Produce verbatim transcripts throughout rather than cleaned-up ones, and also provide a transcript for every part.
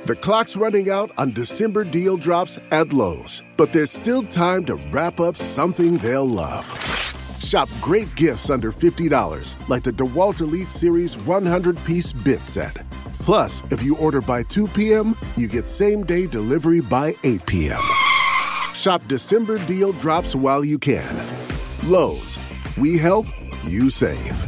The clock's running out on December deal drops at Lowe's, but there's still time to wrap up something they'll love. Shop great gifts under fifty dollars, like the DeWalt Elite Series one hundred piece bit set. Plus, if you order by two p.m., you get same-day delivery by eight p.m. Shop December deal drops while you can. Lowe's, we help, you save.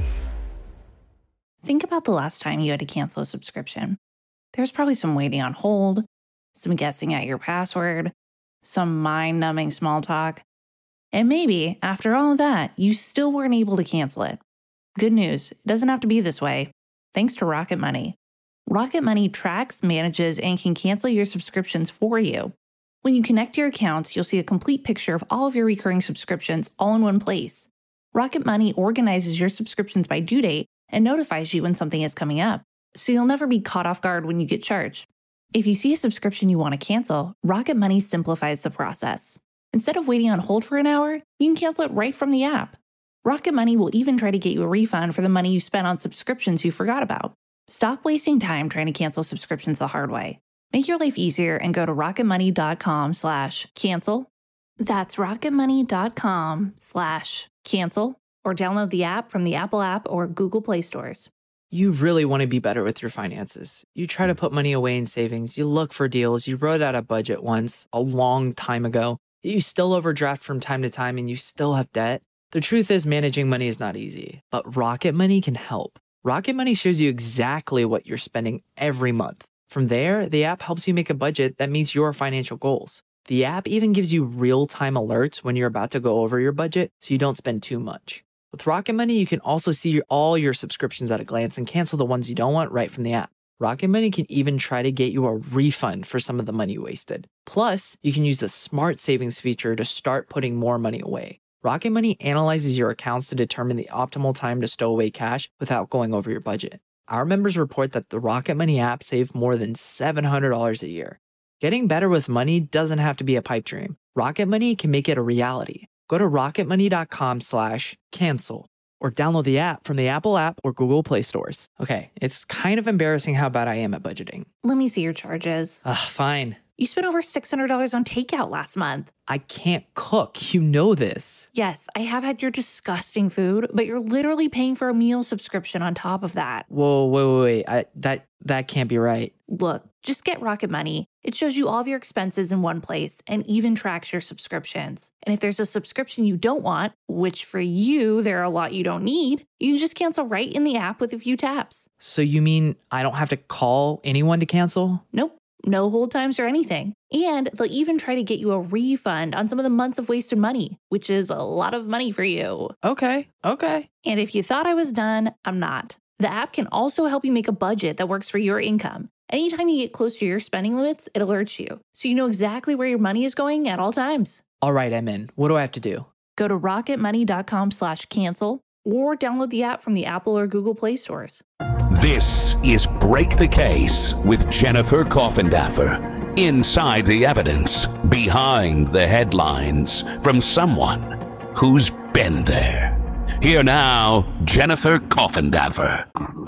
Think about the last time you had to cancel a subscription. There's probably some waiting on hold, some guessing at your password, some mind-numbing small talk. And maybe, after all of that, you still weren't able to cancel it. Good news, it doesn't have to be this way. Thanks to Rocket Money. Rocket Money tracks, manages, and can cancel your subscriptions for you. When you connect your accounts, you'll see a complete picture of all of your recurring subscriptions all in one place. Rocket Money organizes your subscriptions by due date and notifies you when something is coming up, so you'll never be caught off guard when you get charged. If you see a subscription you want to cancel, Rocket Money simplifies the process. Instead of waiting on hold for an hour, you can cancel it right from the app. Rocket Money will even try to get you a refund for the money you spent on subscriptions you forgot about. Stop wasting time trying to cancel subscriptions the hard way. Make your life easier and go to rocketmoney.com slash cancel. That's rocketmoney.com slash cancel, or download the app from the Apple App or Google Play stores. You really want to be better with your finances. You try to put money away in savings. You look for deals. You wrote out a budget once a long time ago. You still overdraft from time to time and you still have debt. The truth is, managing money is not easy, but Rocket Money can help. Rocket Money shows you exactly what you're spending every month. From there, the app helps you make a budget that meets your financial goals. The app even gives you real-time alerts when you're about to go over your budget so you don't spend too much. With Rocket Money, you can also see all your subscriptions at a glance and cancel the ones you don't want right from the app. Rocket Money can even try to get you a refund for some of the money you wasted. Plus, you can use the Smart Savings feature to start putting more money away. Rocket Money analyzes your accounts to determine the optimal time to stow away cash without going over your budget. Our members report that the Rocket Money app saved more than seven hundred dollars a year. Getting better with money doesn't have to be a pipe dream. Rocket Money can make it a reality. Go to rocketmoney.com slash cancel or download the app from the Apple App or Google Play stores. Okay, it's kind of embarrassing how bad I am at budgeting. Let me see your charges. Ugh, fine. You spent over six hundred dollars on takeout last month. I can't cook. You know this. Yes, I have had your disgusting food, but you're literally paying for a meal subscription on top of that. Whoa, wait, wait, wait. I, that, that can't be right. Look, just get Rocket Money. It shows you all of your expenses in one place and even tracks your subscriptions. And if there's a subscription you don't want, which for you, there are a lot you don't need, you can just cancel right in the app with a few taps. So you mean I don't have to call anyone to cancel? Nope. No hold times or anything. And they'll even try to get you a refund on some of the months of wasted money, which is a lot of money for you. Okay, okay. And if you thought I was done, I'm not. The app can also help you make a budget that works for your income. Anytime you get close to your spending limits, it alerts you, so you know exactly where your money is going at all times. All right, I'm in. What do I have to do? Go to rocketmoney.com slash cancel or download the app from the Apple or Google Play stores. This is Break the Case with Jennifer Coffindaffer. Inside the evidence, behind the headlines, from someone who's been there. Here now, Jennifer Coffindaffer.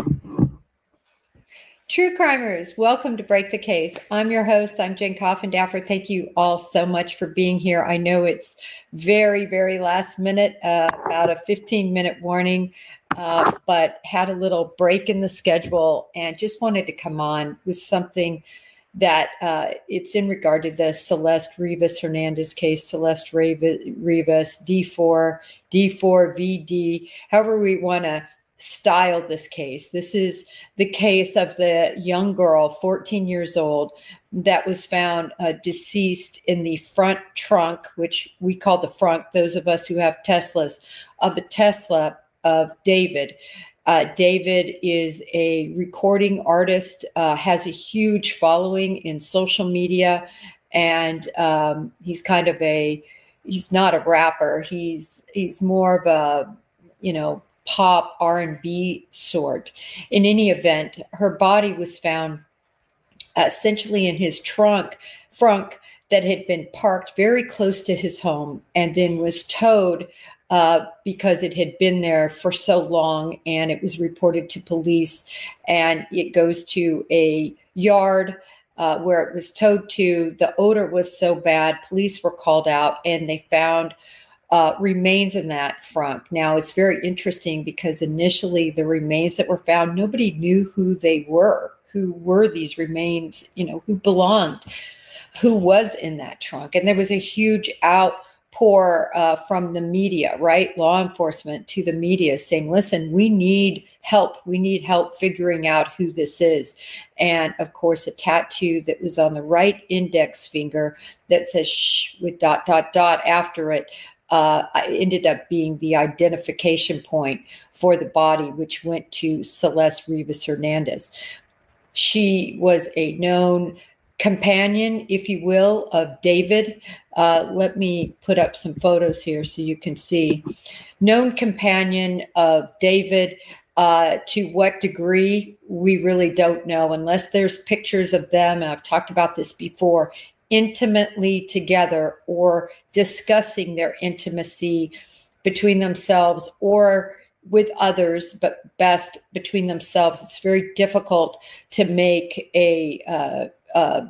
True crimers, welcome to Break the Case. I'm your host. I'm Jen Coffindaffer. Thank you all so much for being here. I know it's very, very last minute, uh, about a fifteen minute warning, uh, but had a little break in the schedule and just wanted to come on with something that uh, it's in regard to the Celeste Rivas Hernandez case, Celeste Rivas, D four, D four V D, however we want to style this case. This is the case of the young girl, fourteen years old, that was found uh, deceased in the front trunk, which we call the front, those of us who have Teslas, of the Tesla of David. Uh, David is a recording artist, uh, has a huge following in social media, and um, he's kind of a, he's not a rapper. He's, he's more of a, you know, pop R and B sort. In any event, her body was found uh, essentially in his trunk, frunk that had been parked very close to his home and then was towed uh, because it had been there for so long, and it was reported to police, and it goes to a yard uh, where it was towed to. The odor was so bad, police were called out, and they found uh, remains in that trunk. Now, it's very interesting because initially the remains that were found, nobody knew who they were, who were these remains, you know, who belonged, who was in that trunk. And there was a huge outpour uh, from the media, right? Law enforcement to the media saying, listen, we need help. We need help figuring out who this is. And of course, a tattoo that was on the right index finger that says shh with dot, dot, dot after it uh, ended up being the identification point for the body, which went to Celeste Rivas Hernandez. She was a known companion, if you will, of David. Uh, let me put up some photos here so you can see. Known companion of David. Uh, to what degree, we really don't know, unless there's pictures of them, and I've talked about this before, intimately together or discussing their intimacy between themselves or with others, but best between themselves. It's very difficult to make a uh, uh,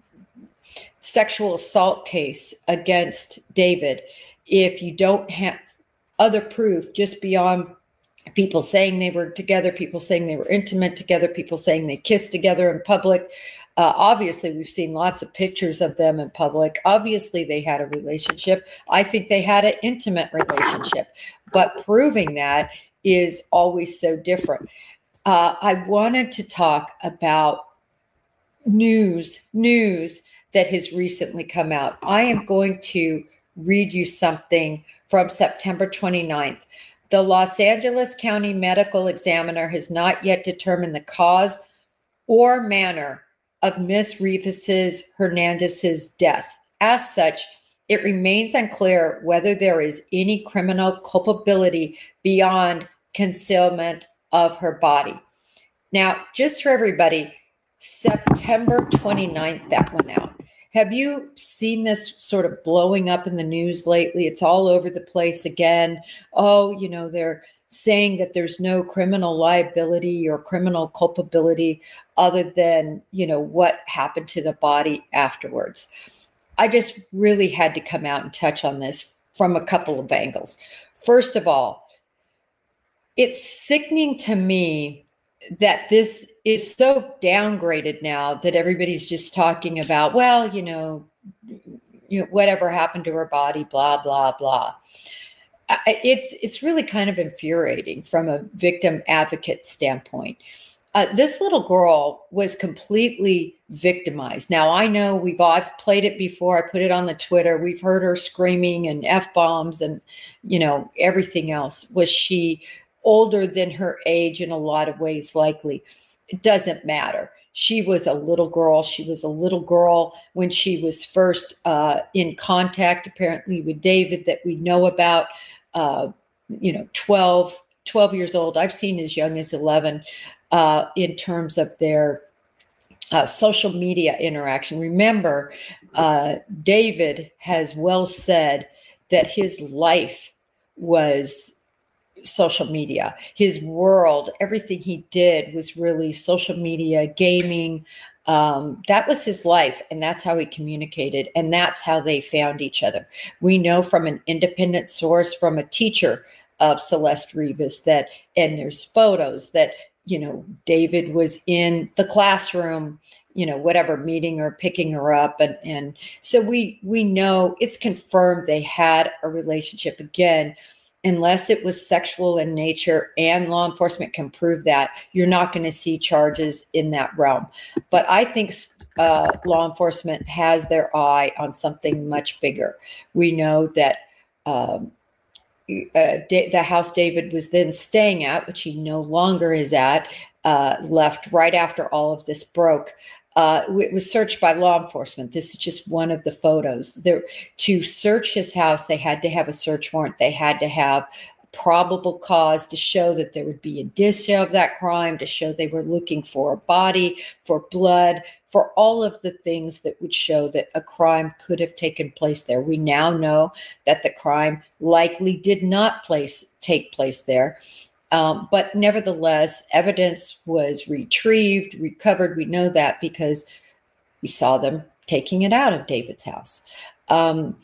sexual assault case against David if you don't have other proof just beyond people saying they were together, people saying they were intimate together, people saying they kissed together in public. Uh, obviously, we've seen lots of pictures of them in public. Obviously, they had a relationship. I think they had an intimate relationship, but proving that is always so different. Uh, I wanted to talk about news, news that has recently come out. I am going to read you something from September twenty-ninth. The Los Angeles County Medical Examiner has not yet determined the cause or manner of Miss Rivas Hernandez's death. As such, it remains unclear whether there is any criminal culpability beyond concealment of her body. Now, just for everybody, September twenty-ninth, that went out. Have you seen this sort of blowing up in the news lately? It's all over the place again. Oh, you know, they're saying that there's no criminal liability or criminal culpability other than, you know, what happened to the body afterwards. I just really had to come out and touch on this from a couple of angles. First of all, it's sickening to me that this is so downgraded now that everybody's just talking about, well, you know, you know, whatever happened to her body, blah, blah, blah. It's it's really kind of infuriating from a victim advocate standpoint. Uh, this little girl was completely victimized. Now, I know we've all I've played it before. I put it on the Twitter. We've heard her screaming and F-bombs and, you know, everything else. Was she older than her age in a lot of ways? Likely. It doesn't matter. She was a little girl. She was a little girl when she was first uh, in contact, apparently, with David that we know about, uh, you know, twelve, twelve years old. I've seen as young as eleven uh, in terms of their uh, social media interaction. Remember, uh, David has well said that his life was social media. His world, everything he did was really social media, gaming. Um, that was his life, and that's how he communicated, and that's how they found each other. We know from an independent source, from a teacher of Celeste Rivas, that, and there's photos that, you know, David was in the classroom, you know, whatever, meeting her, picking her up. And, and so we, we know it's confirmed they had a relationship. Again, unless it was sexual in nature and law enforcement can prove that, you're not going to see charges in that realm. But I think uh, law enforcement has their eye on something much bigger. We know that um, uh, da- the house David was then staying at, which he no longer is at, uh, left right after all of this broke. Uh, it was searched by law enforcement. This is just one of the photos. There, to search his house, they had to have a search warrant. They had to have probable cause to show that there would be indicia of that crime, to show they were looking for a body, for blood, for all of the things that would show that a crime could have taken place there. We now know that the crime likely did not place take place there. Um, but nevertheless, evidence was retrieved, recovered. We know that because We saw them taking it out of David's house. Um,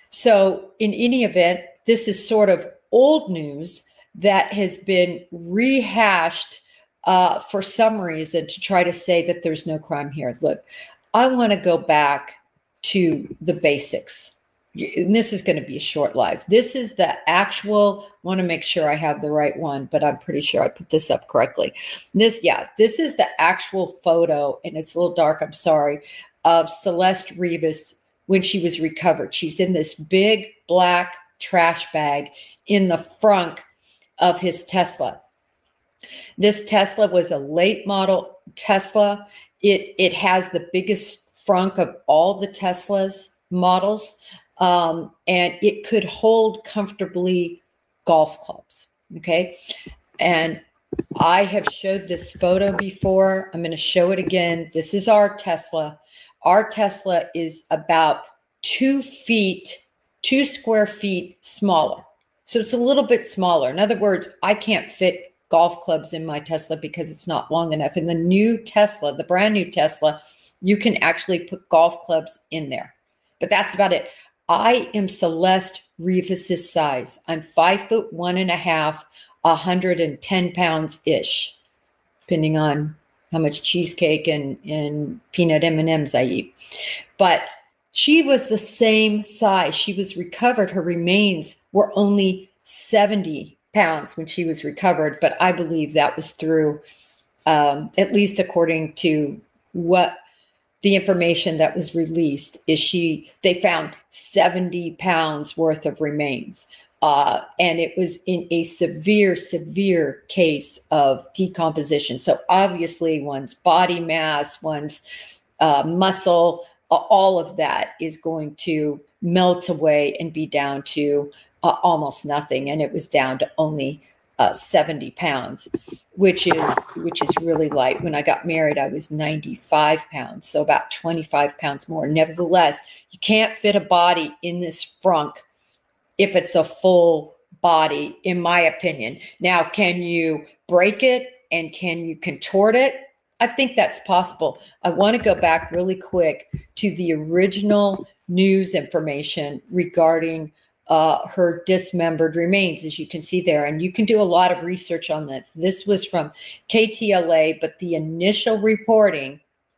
so in any event, this is sort of old news that has been rehashed uh, for some reason to try to say that there's no crime here. Look, I want to go back to the basics. And this is going to be a short live. This is the actual, want to make sure I have the right one, but I'm pretty sure I put this up correctly. This, yeah, this is the actual photo, and it's a little dark, I'm sorry, of Celeste Rivas when she was recovered. She's in this big black trash bag in the front of his Tesla. This Tesla was a late model Tesla. It, it has the biggest front of all the Tesla's models. Um, and it could hold comfortably golf clubs. Okay. And I have showed this photo before. I'm going to show it again. This is our Tesla. Our Tesla is about two feet, two square feet smaller. So it's a little bit smaller. In other words, I can't fit golf clubs in my Tesla because it's not long enough. In the new Tesla, the brand new Tesla, you can actually put golf clubs in there. But that's about it. I am Celeste Rivas's size. I'm five foot one and a half, one hundred ten pounds ish, depending on how much cheesecake and, and peanut M and M's I eat. But she was the same size. She was recovered. Her remains were only seventy pounds when she was recovered. But I believe that was through, um, at least according to what the information that was released, is she, they found seventy pounds worth of remains. Uh, and it was in a severe, severe case of decomposition. So obviously one's body mass, one's uh, muscle, uh, all of that is going to melt away and be down to uh, almost nothing. And it was down to only uh, seventy pounds, which is which is really light. When I got married, I was ninety-five pounds, so about twenty-five pounds more. Nevertheless, you can't fit a body in this frunk if it's a full body, in my opinion. Now, can you break it and can you contort it? I think that's possible. I want to go back really quick to the original news information regarding uh, her dismembered remains, as you can see there. And you can do a lot of research on this. This was from K T L A, but the initial reporting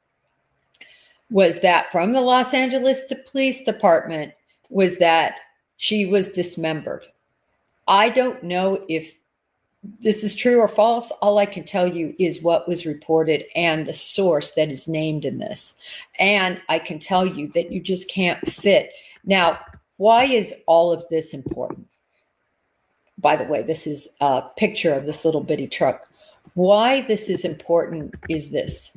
was that from the Los Angeles Police Department was that she was dismembered. I don't know if this is true or false. All I can tell you is what was reported and the source that is named in this. And I can tell you that you just can't fit. Now, why is all of this important? By the way, this is a picture of this little bitty truck. Why this is important is this.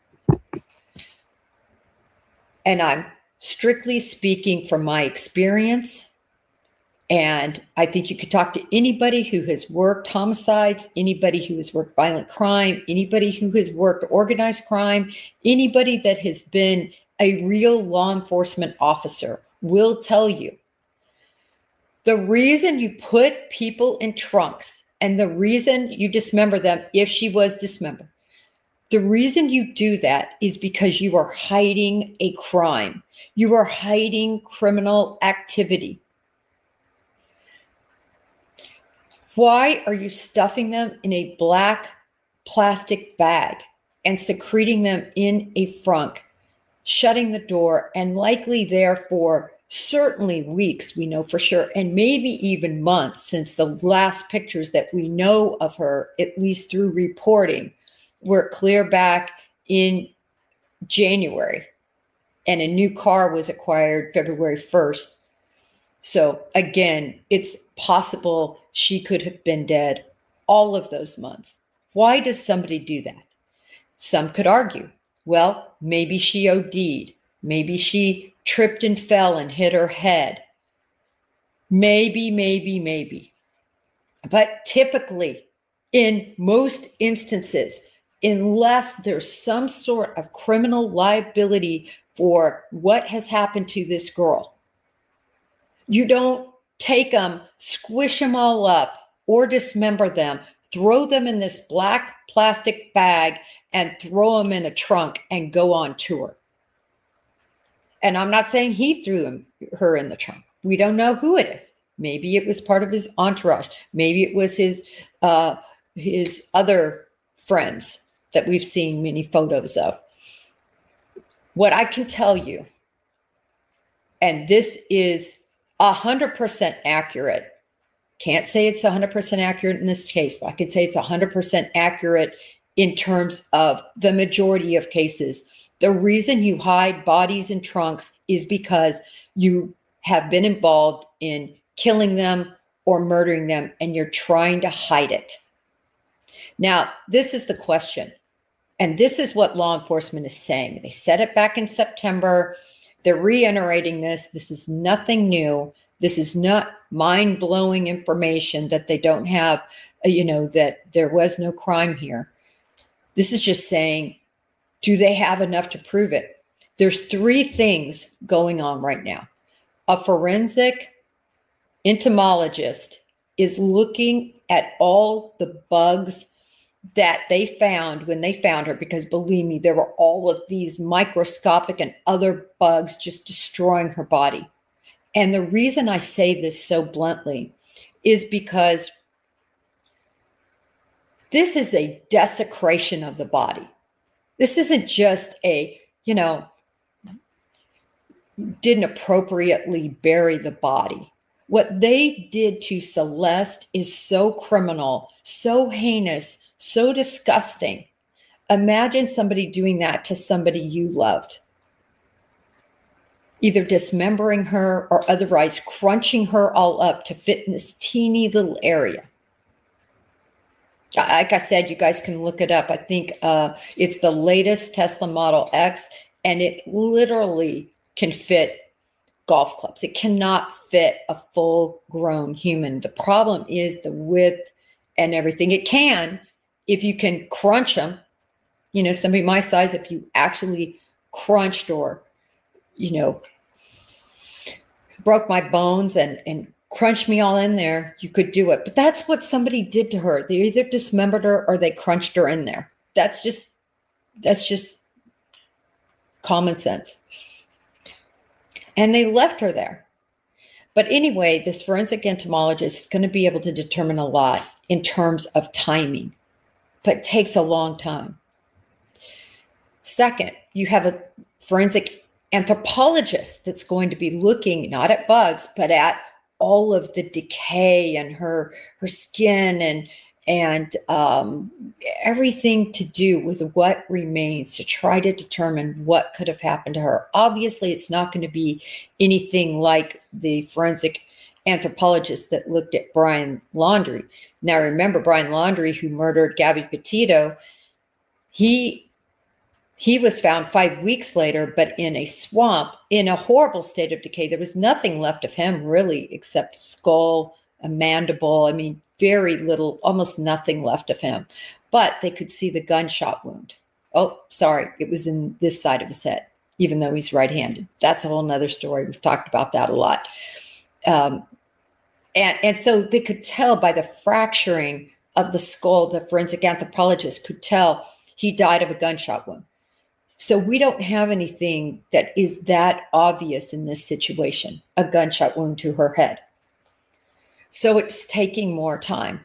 And I'm strictly speaking from my experience. And I think you could talk to anybody who has worked homicides, anybody who has worked violent crime, anybody who has worked organized crime, anybody that has been a real law enforcement officer will tell you the reason you put people in trunks and the reason you dismember them, if she was dismembered, the reason you do that is because you are hiding a crime. You are hiding criminal activity. Why are you stuffing them in a black plastic bag and secreting them in a frunk, shutting the door, and likely there for certainly weeks, we know for sure, and maybe even months, since the last pictures that we know of her, at least through reporting, were clear back in January, and a new car was acquired February first. So again, it's possible she could have been dead all of those months. Why does somebody do that? Some could argue, well, maybe she O D'd. Maybe she tripped and fell and hit her head. Maybe, maybe, maybe. But typically, in most instances, unless there's some sort of criminal liability for what has happened to this girl, you don't take them, squish them all up, or dismember them, throw them in this black plastic bag, and throw them in a trunk and go on tour. And I'm not saying he threw him, her in the trunk. We don't know who it is. Maybe it was part of his entourage. Maybe it was his uh, his other friends that we've seen many photos of. What I can tell you, and this is one hundred percent accurate, can't say it's one hundred percent accurate in this case, but I could say it's one hundred percent accurate in terms of the majority of cases. The reason you hide bodies in trunks is because you have been involved in killing them or murdering them, and you're trying to hide it. Now, this is the question, and this is what law enforcement is saying. They said it back in September. They're reiterating this. This is nothing new. This is not mind-blowing information that they don't have, you know, that there was no crime here. This is just saying, do they have enough to prove it? There's three things going on right now. A forensic entomologist is looking at all the bugs that they found when they found her, because believe me, there were all of these microscopic and other bugs just destroying her body. And the reason I say this so bluntly is because this is a desecration of the body. This isn't just a, you know, didn't appropriately bury the body. What they did to Celeste is so criminal, so heinous, so disgusting. Imagine somebody doing that to somebody you loved. Either dismembering her or otherwise crunching her all up to fit in this teeny little area. Like I said, you guys can look it up. I think uh, it's the latest Tesla Model X, and it literally can fit golf clubs. It cannot fit a full-grown human. The problem is the width and everything. It can, if you can crunch them. You know, somebody my size, if you actually crunched or, you know, broke my bones and, and crunched me all in there, you could do it. But that's what somebody did to her. They either dismembered her or they crunched her in there. That's just, that's just common sense. And they left her there. But anyway, this forensic entomologist is going to be able to determine a lot in terms of timing, but it takes a long time. Second, you have a forensic anthropologist that's going to be looking not at bugs, but at all of the decay and her her skin and and um, everything to do with what remains to try to determine what could have happened to her. Obviously, it's not going to be anything like the forensic anthropologist that looked at Brian Laundrie. Now, remember, Brian Laundrie, who murdered Gabby Petito, he he was found five weeks later, but in a swamp, in a horrible state of decay. There was nothing left of him, really, except a skull, a mandible. I mean, very little, almost nothing left of him. But they could see the gunshot wound. Oh, sorry, it was in this side of his head, even though he's right-handed. That's a whole nother story. We've talked about that a lot. Um, and, and so they could tell by the fracturing of the skull, the forensic anthropologist could tell he died of a gunshot wound. So we don't have anything that is that obvious in this situation, a gunshot wound to her head. So it's taking more time.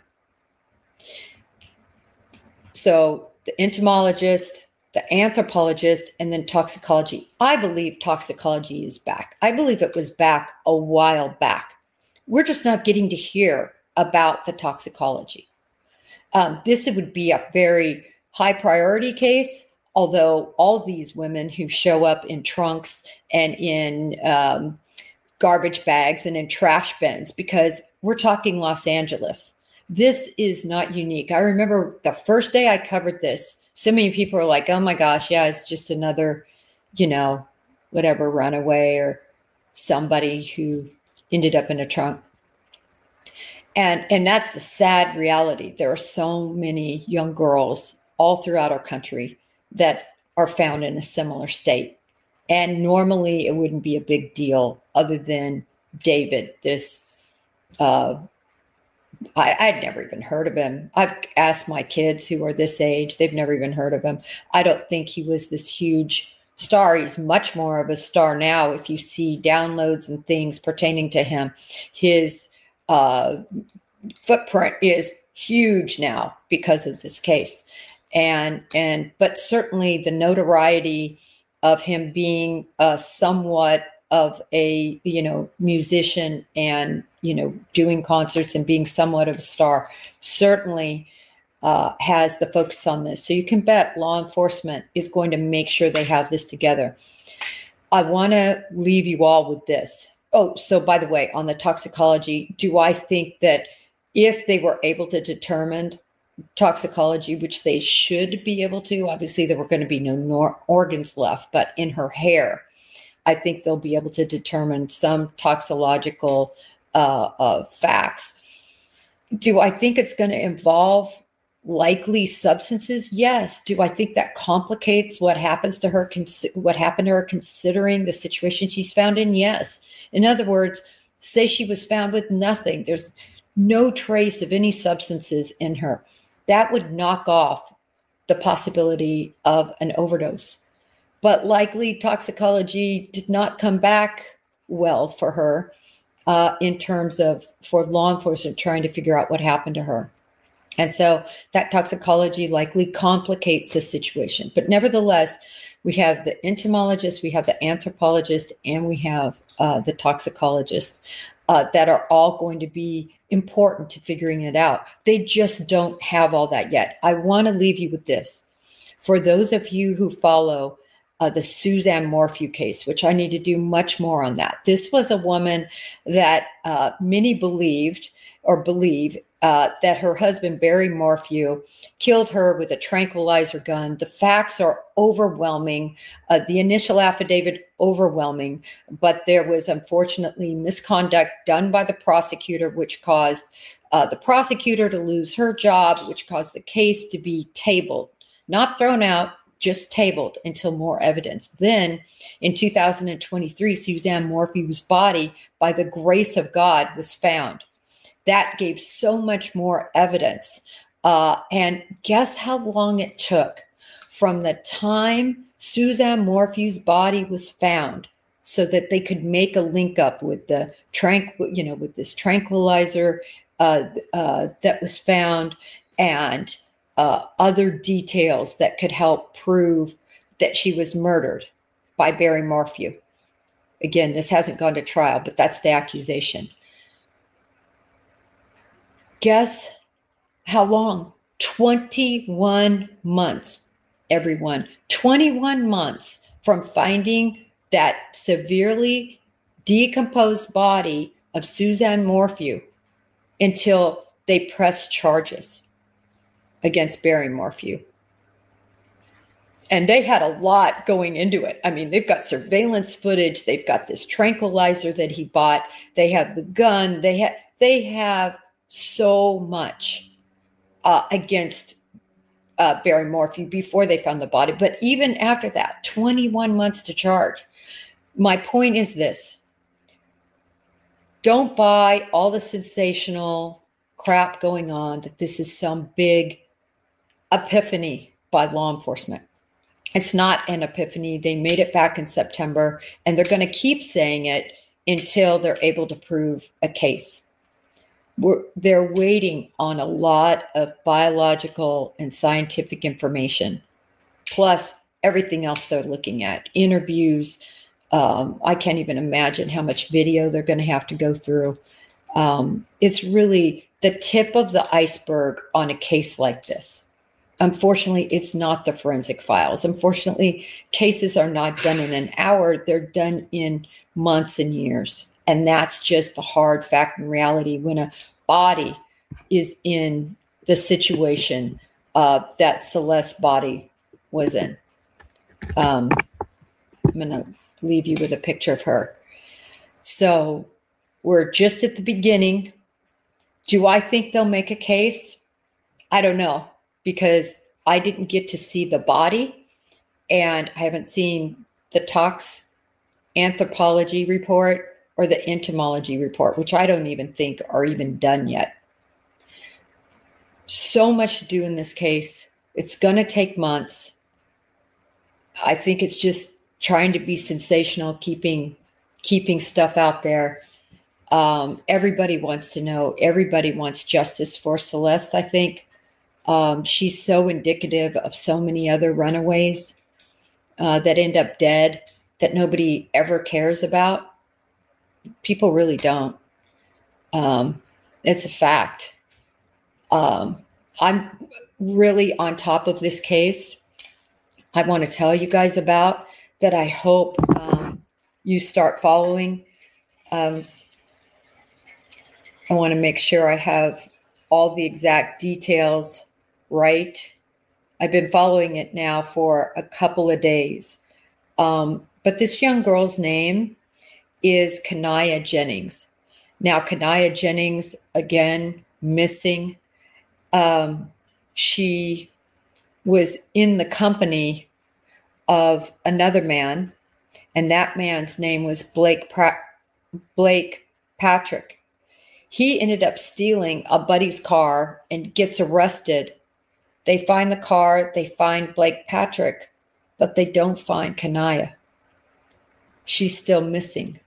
So the entomologist, the anthropologist, and then toxicology. I believe toxicology is back. I believe it was back a while back. We're just not getting to hear about the toxicology. Um, this would be a very high priority case. Although all these women who show up in trunks and in um, garbage bags and in trash bins, because we're talking Los Angeles. This is not unique. I remember the first day I covered this, so many people are like, oh my gosh, yeah, it's just another, you know, whatever, runaway or somebody who ended up in a trunk. And, and that's the sad reality. There are so many young girls all throughout our country that are found in a similar state. And normally it wouldn't be a big deal other than David, this, uh, I, I'd never even heard of him. I've asked my kids who are this age, they've never even heard of him. I don't think he was this huge star. He's much more of a star now. If you see downloads and things pertaining to him, his uh, footprint is huge now because of this case. And, and, but certainly the notoriety of him being uh, somewhat of a, you know, musician and, you know, doing concerts and being somewhat of a star certainly uh, has the focus on this. So you can bet law enforcement is going to make sure they have this together. I want to leave you all with this. Oh, so by the way, on the toxicology, do I think that if they were able to determine toxicology, which they should be able to, obviously there were going to be no nor- organs left, but in her hair, I think they'll be able to determine some toxicological uh, uh, facts. Do I think it's going to involve likely substances? Yes. Do I think that complicates what happens to her, cons- what happened to her considering the situation she's found in? Yes. In other words, say she was found with nothing. There's no trace of any substances in her. That would knock off the possibility of an overdose. But likely toxicology did not come back well for her uh, in terms of for law enforcement trying to figure out what happened to her. And so that toxicology likely complicates the situation. But nevertheless, we have the entomologist, we have the anthropologist, and we have uh, the toxicologist uh, that are all going to be important to figuring it out. They just don't have all that yet. I want to leave you with this. For those of you who follow uh, the Suzanne Morphew case, which I need to do much more on that. This was a woman that uh, many believed or believe uh, that her husband, Barry Morphew, killed her with a tranquilizer gun. The facts are overwhelming. Uh, the initial affidavit, overwhelming, but there was unfortunately misconduct done by the prosecutor, which caused uh, the prosecutor to lose her job, which caused the case to be tabled, not thrown out, just tabled until more evidence. Then in two thousand twenty-three, Suzanne Morphew's body, by the grace of God, was found. That gave so much more evidence. Uh, and guess how long it took from the time Suzanne Morphew's body was found so that they could make a link up with the tranquil, you know, with this tranquilizer uh, uh, that was found and uh, other details that could help prove that she was murdered by Barry Morphew. Again, this hasn't gone to trial, but that's the accusation. Guess how long? twenty-one months, everyone. twenty-one months from finding that severely decomposed body of Suzanne Morphew until they pressed charges against Barry Morphew. And they had a lot going into it. I mean, they've got surveillance footage. They've got this tranquilizer that he bought. They have the gun. They have, they have so much uh, against uh, Barry Morphew before they found the body. But even after that, twenty-one months to charge. My point is this. Don't buy all the sensational crap going on that this is some big epiphany by law enforcement. It's not an epiphany. They made it back in September, and they're going to keep saying it until they're able to prove a case. We're, they're waiting on a lot of biological and scientific information, plus everything else they're looking at, interviews. Um, I can't even imagine how much video they're going to have to go through. Um, it's really the tip of the iceberg on a case like this. Unfortunately, it's not the forensic files. Unfortunately, cases are not done in an hour. They're done in months and years. And that's just the hard fact and reality when a body is in the situation uh, that Celeste's body was in. Um, I'm going to leave you with a picture of her. So we're just at the beginning. Do I think they'll make a case? I don't know, because I didn't get to see the body and I haven't seen the tox anthropology report or the entomology report, which I don't even think are even done yet. So much to do in this case. It's going to take months. I think it's just trying to be sensational, keeping keeping stuff out there. Um, everybody wants to know. Everybody wants justice for Celeste, I think. Um, she's so indicative of so many other runaways uh, that end up dead that nobody ever cares about. People really don't. Um, it's a fact. Um, I'm really on top of this case. I want to tell you guys about that. I hope um, you start following. Um, I want to make sure I have all the exact details right. I've been following it now for a couple of days. Um, but this young girl's name is Kaniah Jennings. Now, Kaniah Jennings, again, missing. Um, she was in the company of another man, and that man's name was Blake pra- Blake Patrick. He ended up stealing a buddy's car and gets arrested. They find the car, they find Blake Patrick, but they don't find Kaniah. She's still missing.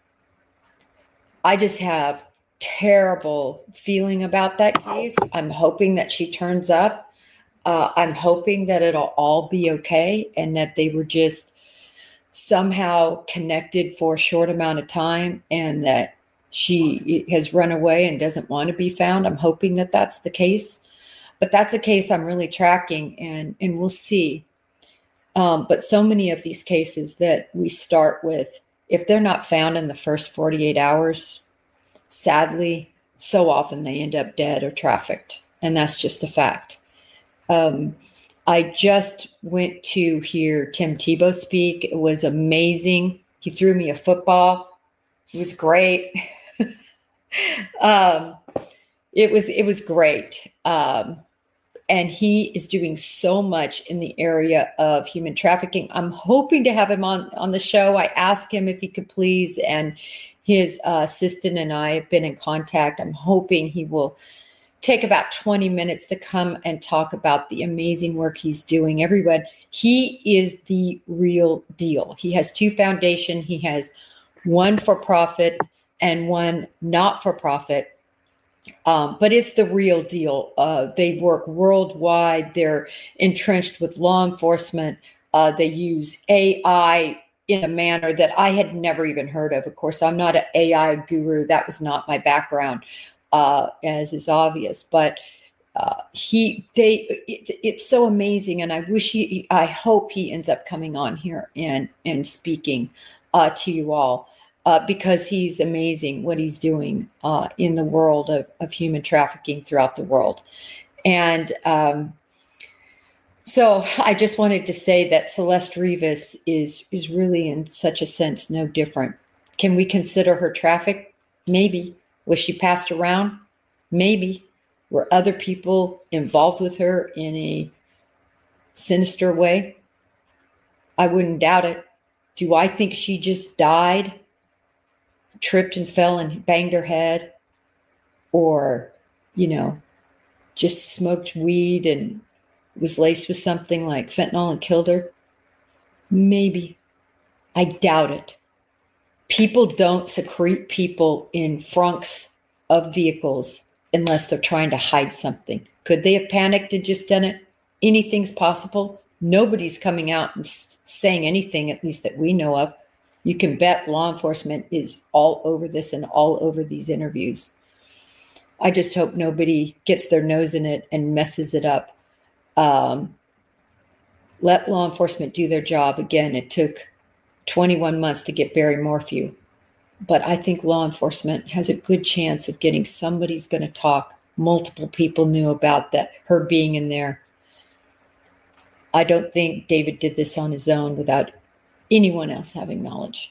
I just have terrible feeling about that case. I'm hoping that she turns up. Uh, I'm hoping that it'll all be okay and that they were just somehow connected for a short amount of time and that she has run away and doesn't want to be found. I'm hoping that that's the case. But that's a case I'm really tracking, and, and we'll see. Um, but so many of these cases that we start with, if they're not found in the first forty-eight hours, sadly, so often they end up dead or trafficked. And that's just a fact. Um, I just went to hear Tim Tebow speak. It was amazing. He threw me a football. It was great. um, it was, it was great. Um, and he is doing so much in the area of human trafficking. I'm hoping to have him on, on the show. I asked him if he could please, and his uh, assistant and I have been in contact. I'm hoping he will take about twenty minutes to come and talk about the amazing work he's doing. Everyone, he is the real deal. He has two foundations. He has one for profit and one not for profit. Um, but it's the real deal. Uh, they work worldwide. They're entrenched with law enforcement. Uh, they use A I in a manner that I had never even heard of. Of course, I'm not an A I guru. That was not my background, uh, as is obvious. But uh, he, they, it, it's so amazing, and I wish he, I hope he ends up coming on here and and speaking uh, to you all. Uh, because he's amazing what he's doing uh, in the world of, of human trafficking throughout the world. And um, so I just wanted to say that Celeste Rivas is, is really in such a sense no different. Can we consider her trafficked? Maybe. Was she passed around? Maybe. Were other people involved with her in a sinister way? I wouldn't doubt it. Do I think she just died? Tripped and fell and banged her head, or, you know, just smoked weed and was laced with something like fentanyl and killed her? Maybe. I doubt it. People don't secrete people in frunks of vehicles unless they're trying to hide something. Could they have panicked and just done it? Anything's possible. Nobody's coming out and saying anything, at least that we know of. You can bet law enforcement is all over this and all over these interviews. I just hope nobody gets their nose in it and messes it up. Um, let law enforcement do their job. Again, it took twenty-one months to get Barry Morphew. But I think law enforcement has a good chance of getting somebody's going to talk. Multiple people knew about that, her being in there. I don't think David did this on his own without anyone else having knowledge.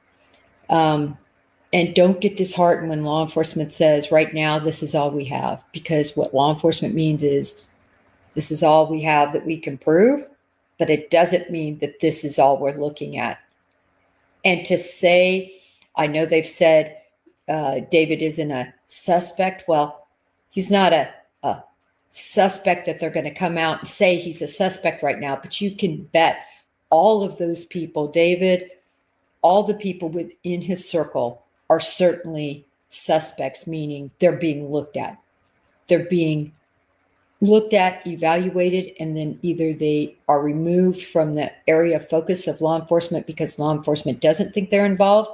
Um, and don't get disheartened when law enforcement says, right now, this is all we have. Because what law enforcement means is, this is all we have that we can prove, but it doesn't mean that this is all we're looking at. And to say, I know they've said uh, David isn't a suspect. Well, he's not a, a suspect that they're going to come out and say he's a suspect right now, but you can bet all of those people, David, all the people within his circle are certainly suspects, meaning they're being looked at. They're being looked at, evaluated, and then either they are removed from the area of focus of law enforcement because law enforcement doesn't think they're involved,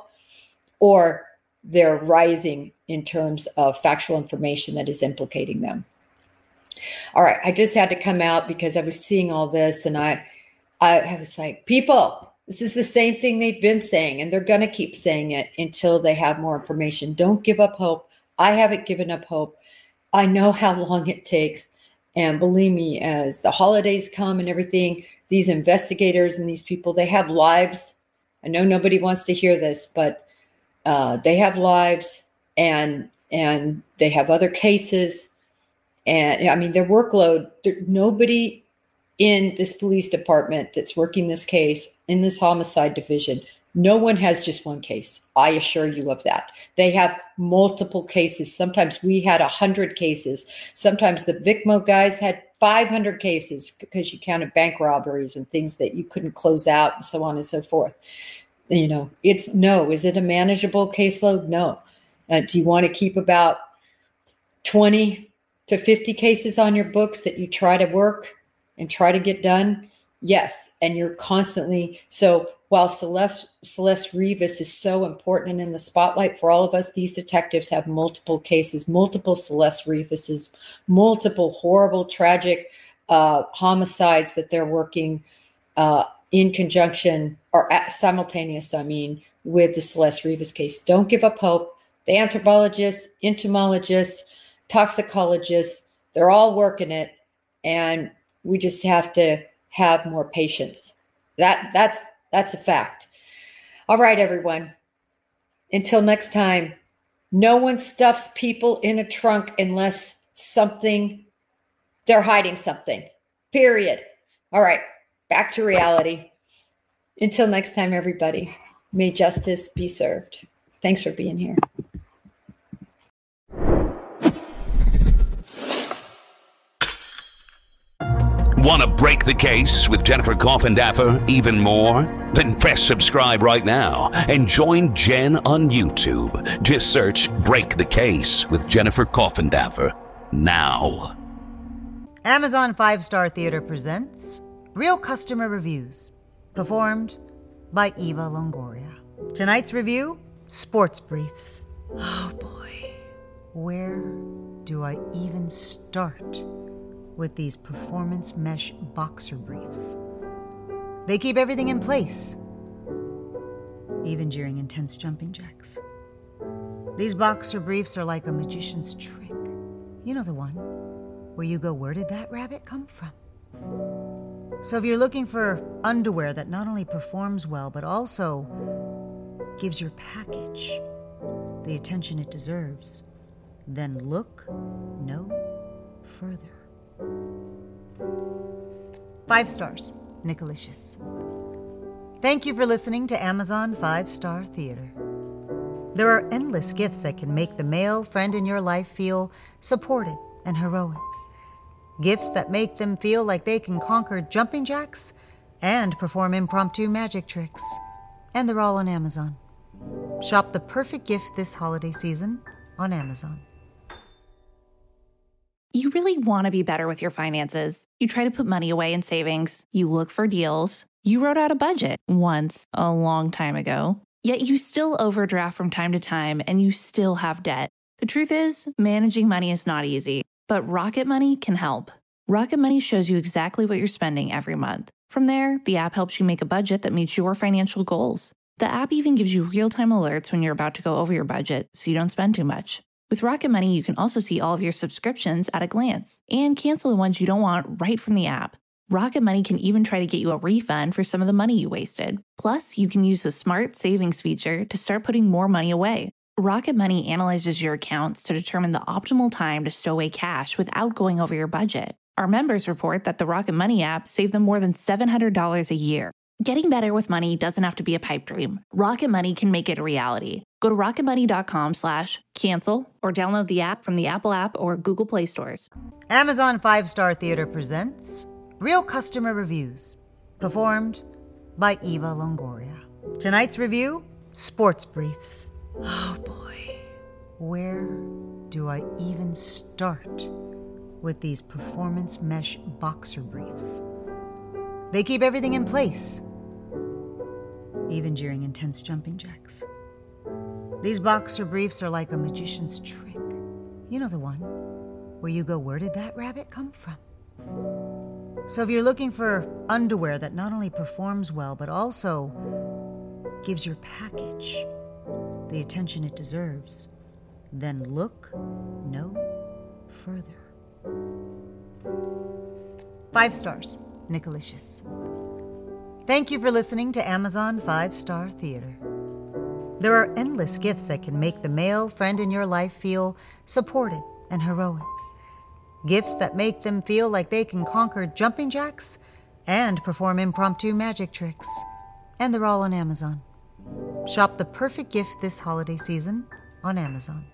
or they're rising in terms of factual information that is implicating them. All right, I just had to come out because I was seeing all this, and I, I was like, people, this is the same thing they've been saying, and they're going to keep saying it until they have more information. Don't give up hope. I haven't given up hope. I know how long it takes. And believe me, as the holidays come and everything, these investigators and these people, they have lives. I know nobody wants to hear this, but uh, they have lives, and and they have other cases. And I mean, their workload, there, nobody in this police department that's working this case in this homicide division, no one has just one case. I assure you of that. They have multiple cases. Sometimes we had one hundred cases. Sometimes the V C M O guys had five hundred cases because you counted bank robberies and things that you couldn't close out and so on and so forth. You know, it's no. Is it a manageable caseload? No. Uh, do you want to keep about twenty to fifty cases on your books that you try to work and try to get done? Yes. And you're constantly, so while Celeste, Celeste Rivas is so important and in the spotlight for all of us, these detectives have multiple cases, multiple Celeste Rivases, multiple horrible, tragic uh, homicides that they're working uh, in conjunction or at, simultaneous, I mean, with the Celeste Rivas case. Don't give up hope. The anthropologists, entomologists, toxicologists, they're all working it. And we just have to have more patience. That that's that's a fact. All right, everyone. Until next time, no one stuffs people in a trunk unless something, they're hiding something. Period. All right, back to reality. Until next time, everybody, may justice be served. Thanks for being here. Want to break the case with Jennifer Coffindaffer even more? Then press subscribe right now and join Jen on YouTube. Just search Break the Case with Jennifer Coffindaffer now. Amazon Five Star Theater presents Real Customer Reviews, performed by Eva Longoria. Tonight's review, Sports Briefs. Oh boy, where do I even start with these performance mesh boxer briefs? They keep everything in place, even during intense jumping jacks. These boxer briefs are like a magician's trick. You know the one where you go, where did that rabbit come from? So if you're looking for underwear that not only performs well, but also gives your package the attention it deserves, then look no further. Five stars, Nicolicious. Thank you for listening to Amazon Five Star Theater. There are endless gifts that can make the male friend in your life feel supported and heroic. Gifts that make them feel like they can conquer jumping jacks and perform impromptu magic tricks. And they're all on Amazon. Shop the perfect gift this holiday season on Amazon. You really want to be better with your finances. You try to put money away in savings. You look for deals. You wrote out a budget once a long time ago. Yet you still overdraft from time to time and you still have debt. The truth is, managing money is not easy, but Rocket Money can help. Rocket Money shows you exactly what you're spending every month. From there, the app helps you make a budget that meets your financial goals. The app even gives you real-time alerts when you're about to go over your budget so you don't spend too much. With Rocket Money, you can also see all of your subscriptions at a glance and cancel the ones you don't want right from the app. Rocket Money can even try to get you a refund for some of the money you wasted. Plus, you can use the Smart Savings feature to start putting more money away. Rocket Money analyzes your accounts to determine the optimal time to stow away cash without going over your budget. Our members report that the Rocket Money app saved them more than seven hundred dollars a year. Getting better with money doesn't have to be a pipe dream. Rocket Money can make it a reality. Go to rocketmoney.com slash cancel or download the app from the Apple app or Google Play stores. Amazon Five Star Theater presents Real Customer Reviews, performed by Eva Longoria. Tonight's review, Sports Briefs. Oh boy, where do I even start with these performance mesh boxer briefs? They keep everything in place, even during intense jumping jacks. These boxer briefs are like a magician's trick. You know the one where you go, where did that rabbit come from? So if you're looking for underwear that not only performs well, but also gives your package the attention it deserves, then look no further. Five stars, Nicolicious. Thank you for listening to Amazon Five Star Theater. There are endless gifts that can make the male friend in your life feel supported and heroic. Gifts that make them feel like they can conquer jumping jacks and perform impromptu magic tricks. And they're all on Amazon. Shop the perfect gift this holiday season on Amazon.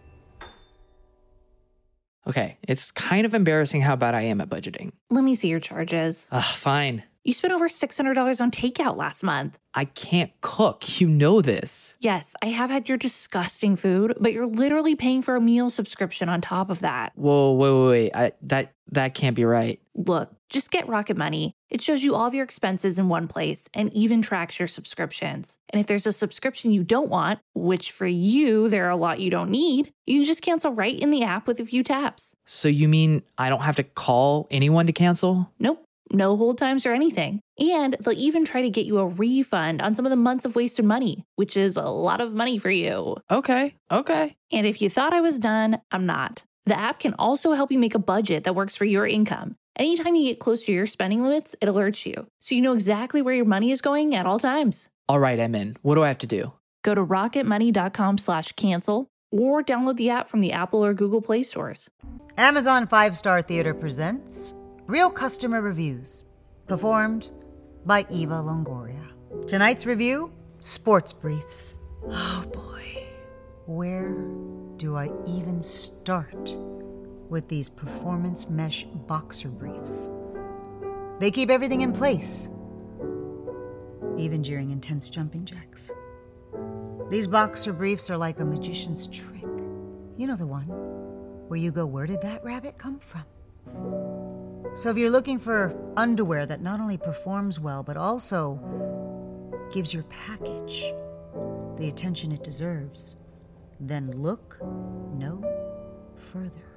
Okay, it's kind of embarrassing how bad I am at budgeting. Let me see your charges. Ugh, fine. You spent over six hundred dollars on takeout last month. I can't cook. You know this. Yes, I have had your disgusting food, but you're literally paying for a meal subscription on top of that. Whoa, wait, wait, wait. I, that, that can't be right. Look, just get Rocket Money. It shows you all of your expenses in one place and even tracks your subscriptions. And if there's a subscription you don't want, which for you, there are a lot you don't need, you can just cancel right in the app with a few taps. So you mean I don't have to call anyone to cancel? Nope. No hold times or anything. And they'll even try to get you a refund on some of the months of wasted money, which is a lot of money for you. Okay, okay. And if you thought I was done, I'm not. The app can also help you make a budget that works for your income. Anytime you get close to your spending limits, it alerts you, so you know exactly where your money is going at all times. All right, I'm in. What do I have to do? Go to rocketmoney.com slash cancel or download the app from the Apple or Google Play stores. Amazon Five Star Theater presents Real Customer Reviews, performed by Eva Longoria. Tonight's review, Sports Briefs. Oh boy, where do I even start with these performance mesh boxer briefs? They keep everything in place, even during intense jumping jacks. These boxer briefs are like a magician's trick. You know the one where you go, where did that rabbit come from? So if you're looking for underwear that not only performs well, but also gives your package the attention it deserves, then look no further.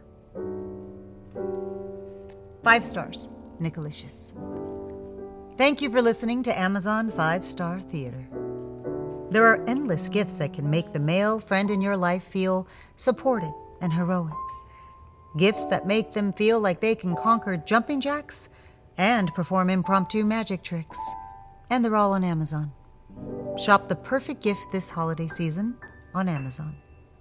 Five stars, Nicolicious. Thank you for listening to Amazon Five Star Theater. There are endless gifts that can make the male friend in your life feel supported and heroic. Gifts that make them feel like they can conquer jumping jacks and perform impromptu magic tricks. And they're all on Amazon. Shop the perfect gift this holiday season on Amazon.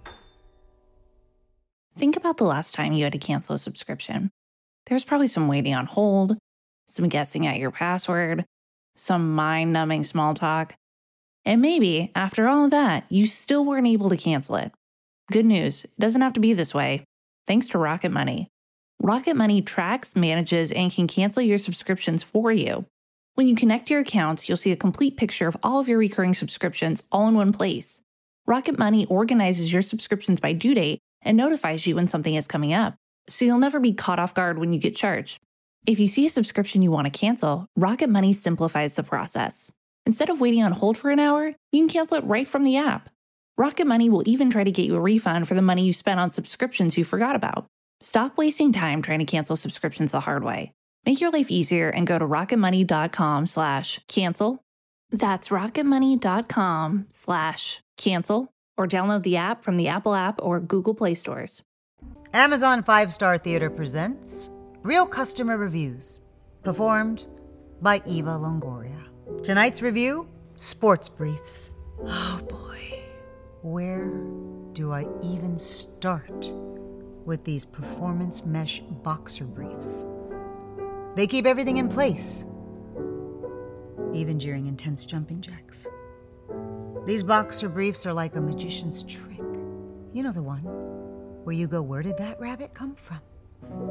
Think about the last time you had to cancel a subscription. There's probably some waiting on hold, some guessing at your password, some mind-numbing small talk. And maybe, after all of that, you still weren't able to cancel it. Good news, it doesn't have to be this way. Thanks to Rocket Money. Rocket Money tracks, manages, and can cancel your subscriptions for you. When you connect your accounts, you'll see a complete picture of all of your recurring subscriptions all in one place. Rocket Money organizes your subscriptions by due date and notifies you when something is coming up, so you'll never be caught off guard when you get charged. If you see a subscription you want to cancel, Rocket Money simplifies the process. Instead of waiting on hold for an hour, you can cancel it right from the app. Rocket Money will even try to get you a refund for the money you spent on subscriptions you forgot about. Stop wasting time trying to cancel subscriptions the hard way. Make your life easier and go to rocketmoney.com slash cancel. That's rocketmoney.com slash cancel or download the app from the Apple app or Google Play stores. Amazon Five Star Theater presents Real Customer Reviews, performed by Eva Longoria. Tonight's review, Sports Briefs. Oh boy, where do I even start with these performance mesh boxer briefs? They keep everything in place, even during intense jumping jacks. These boxer briefs are like a magician's trick. You know the one where you go, where did that rabbit come from?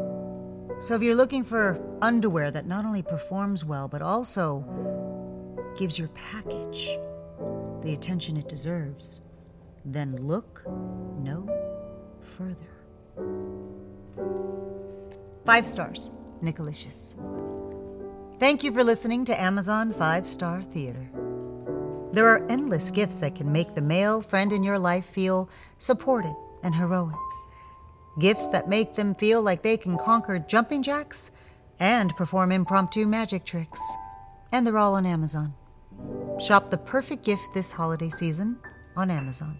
So if you're looking for underwear that not only performs well, but also gives your package the attention it deserves, then look no further. Five stars, Nicolicious. Thank you for listening to Amazon Five Star Theater. There are endless gifts that can make the male friend in your life feel supported and heroic. Gifts that make them feel like they can conquer jumping jacks and perform impromptu magic tricks. And they're all on Amazon. Shop the perfect gift this holiday season on Amazon.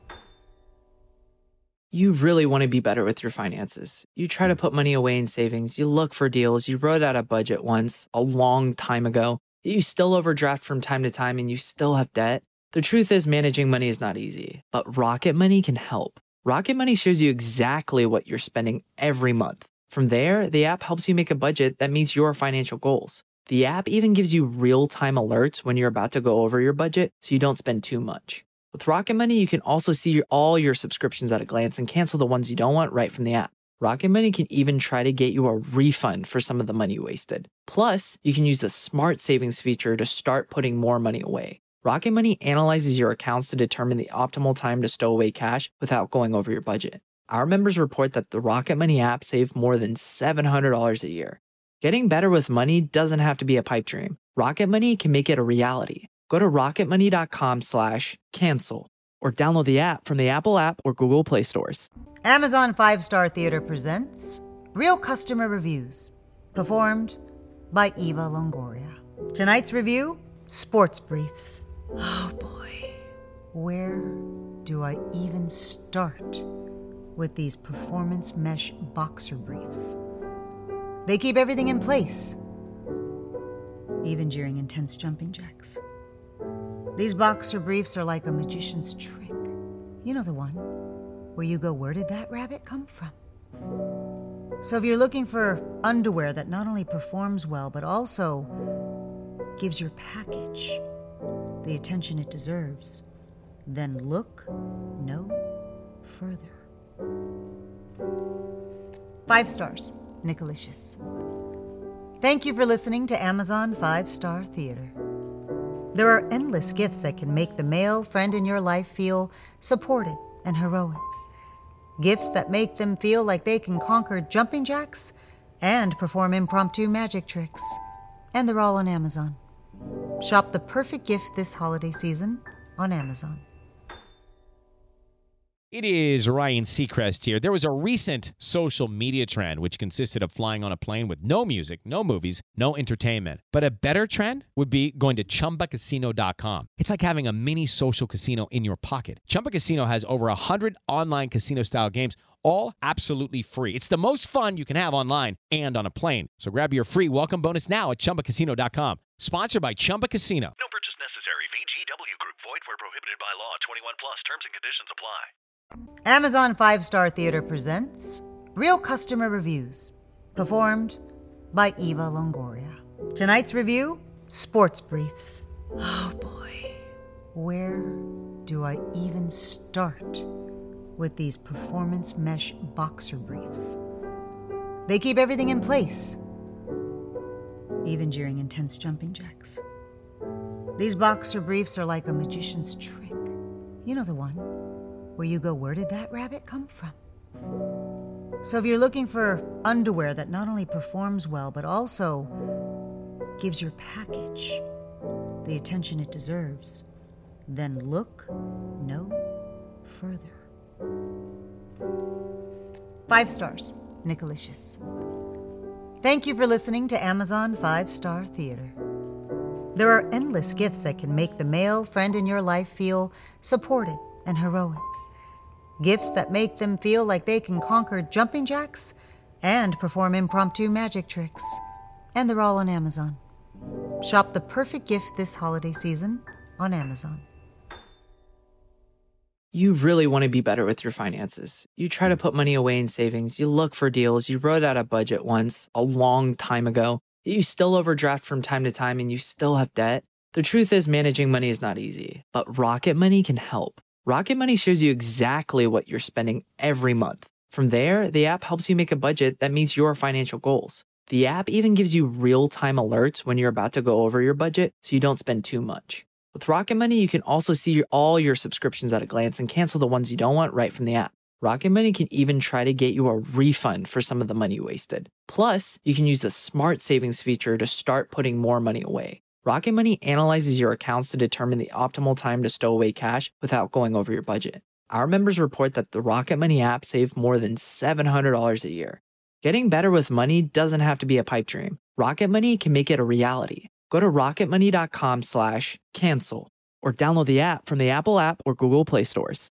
You really want to be better with your finances. You try to put money away in savings. You look for deals. You wrote out a budget once a long time ago. You still overdraft from time to time and you still have debt. The truth is, managing money is not easy, but Rocket Money can help. Rocket Money shows you exactly what you're spending every month. From there, the app helps you make a budget that meets your financial goals. The app even gives you real-time alerts when you're about to go over your budget so you don't spend too much. With Rocket Money, you can also see all your subscriptions at a glance and cancel the ones you don't want right from the app. Rocket Money can even try to get you a refund for some of the money you wasted. Plus, you can use the Smart Savings feature to start putting more money away. Rocket Money analyzes your accounts to determine the optimal time to stow away cash without going over your budget. Our members report that the Rocket Money app saved more than seven hundred dollars a year. Getting better with money doesn't have to be a pipe dream. Rocket Money can make it a reality. Go to rocketmoney.com slash cancel or download the app from the Apple app or Google Play stores. Amazon Five Star Theater presents Real Customer Reviews, performed by Eva Longoria. Tonight's review, Sports Briefs. Oh boy, where do I even start with these performance mesh boxer briefs? They keep everything in place, even during intense jumping jacks. These boxer briefs are like a magician's trick. You know the one where you go, where did that rabbit come from? So if you're looking for underwear that not only performs well, but also gives your package the attention it deserves, then look no further. Five stars, Nicolicious. Thank you for listening to Amazon Five Star Theater. There are endless gifts that can make the male friend in your life feel supported and heroic. Gifts that make them feel like they can conquer jumping jacks and perform impromptu magic tricks. And they're all on Amazon. Shop the perfect gift this holiday season on Amazon. It is Ryan Seacrest here. There was a recent social media trend which consisted of flying on a plane with no music, no movies, no entertainment. But a better trend would be going to Chumba Casino dot com. It's like having a mini social casino in your pocket. Chumba Casino has over one hundred online casino-style games, all absolutely free. It's the most fun you can have online and on a plane. So grab your free welcome bonus now at Chumba Casino dot com. Sponsored by Chumba Casino. No purchase necessary. V G W Group. Void where prohibited by law. twenty-one plus. Terms and conditions apply. Amazon Five Star Theater presents Real Customer Reviews, performed by Eva Longoria. Tonight's review, Sports Briefs. Oh boy, where do I even start with these performance mesh boxer briefs? They keep everything in place, even during intense jumping jacks. These boxer briefs are like a magician's trick. You know the one where you go, where did that rabbit come from? So if you're looking for underwear that not only performs well, but also gives your package the attention it deserves, then look no further. Five stars, Nicolicious. Thank you for listening to Amazon Five Star Theater. There are endless gifts that can make the male friend in your life feel supported and heroic. Gifts that make them feel like they can conquer jumping jacks and perform impromptu magic tricks. And they're all on Amazon. Shop the perfect gift this holiday season on Amazon. You really want to be better with your finances. You try to put money away in savings. You look for deals. You wrote out a budget once a long time ago. You still overdraft from time to time and you still have debt. The truth is, managing money is not easy, but Rocket Money can help. Rocket Money shows you exactly what you're spending every month. From there, the app helps you make a budget that meets your financial goals. The app even gives you real-time alerts when you're about to go over your budget so you don't spend too much. With Rocket Money, you can also see all your subscriptions at a glance and cancel the ones you don't want right from the app. Rocket Money can even try to get you a refund for some of the money you wasted. Plus, you can use the Smart Savings feature to start putting more money away. Rocket Money analyzes your accounts to determine the optimal time to stow away cash without going over your budget. Our members report that the Rocket Money app saved more than seven hundred dollars a year. Getting better with money doesn't have to be a pipe dream. Rocket Money can make it a reality. Go to rocketmoney.com slash cancel or download the app from the Apple app or Google Play stores.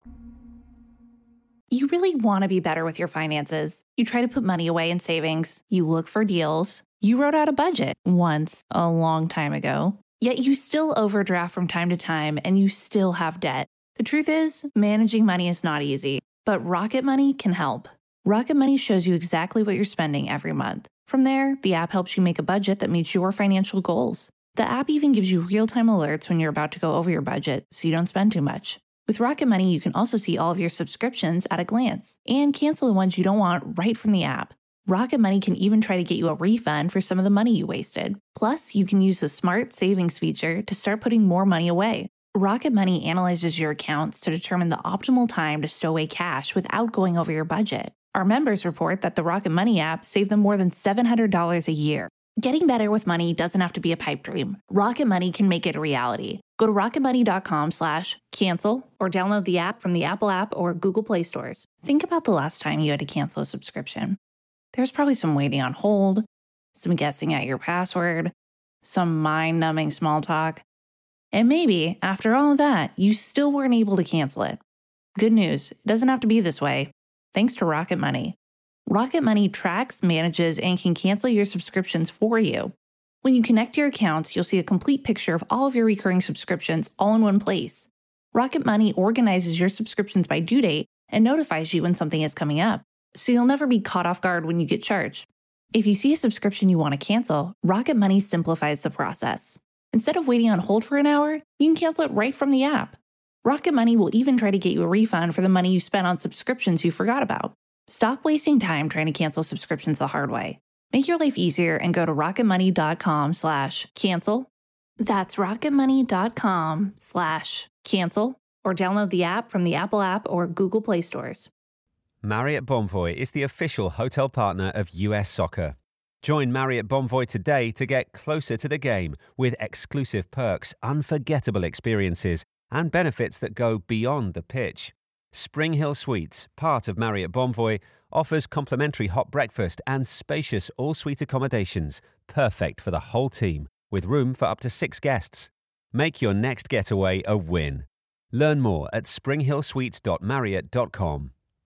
You really want to be better with your finances. You try to put money away in savings. You look for deals. You wrote out a budget once a long time ago, yet you still overdraft from time to time and you still have debt. The truth is, managing money is not easy, but Rocket Money can help. Rocket Money shows you exactly what you're spending every month. From there, the app helps you make a budget that meets your financial goals. The app even gives you real-time alerts when you're about to go over your budget so you don't spend too much. With Rocket Money, you can also see all of your subscriptions at a glance and cancel the ones you don't want right from the app. Rocket Money can even try to get you a refund for some of the money you wasted. Plus, you can use the Smart Savings feature to start putting more money away. Rocket Money analyzes your accounts to determine the optimal time to stow away cash without going over your budget. Our members report that the Rocket Money app saved them more than seven hundred dollars a year. Getting better with money doesn't have to be a pipe dream. Rocket Money can make it a reality. Go to rocketmoney.com slash cancel or download the app from the Apple app or Google Play stores. Think about the last time you had to cancel a subscription. There's probably some waiting on hold, some guessing at your password, some mind-numbing small talk, and maybe, after all of that, you still weren't able to cancel it. Good news, it doesn't have to be this way, thanks to Rocket Money. Rocket Money tracks, manages, and can cancel your subscriptions for you. When you connect your accounts, you'll see a complete picture of all of your recurring subscriptions all in one place. Rocket Money organizes your subscriptions by due date and notifies you when something is coming up, so you'll never be caught off guard when you get charged. If you see a subscription you want to cancel, Rocket Money simplifies the process. Instead of waiting on hold for an hour, you can cancel it right from the app. Rocket Money will even try to get you a refund for the money you spent on subscriptions you forgot about. Stop wasting time trying to cancel subscriptions the hard way. Make your life easier and go to rocketmoney.com slash cancel. That's rocketmoney.com slash cancel or download the app from the Apple app or Google Play stores. Marriott Bonvoy is the official hotel partner of U S Soccer. Join Marriott Bonvoy today to get closer to the game with exclusive perks, unforgettable experiences, and benefits that go beyond the pitch. Spring Hill Suites, part of Marriott Bonvoy, offers complimentary hot breakfast and spacious all-suite accommodations, perfect for the whole team, with room for up to six guests. Make your next getaway a win. Learn more at spring hill suites dot marriott dot com.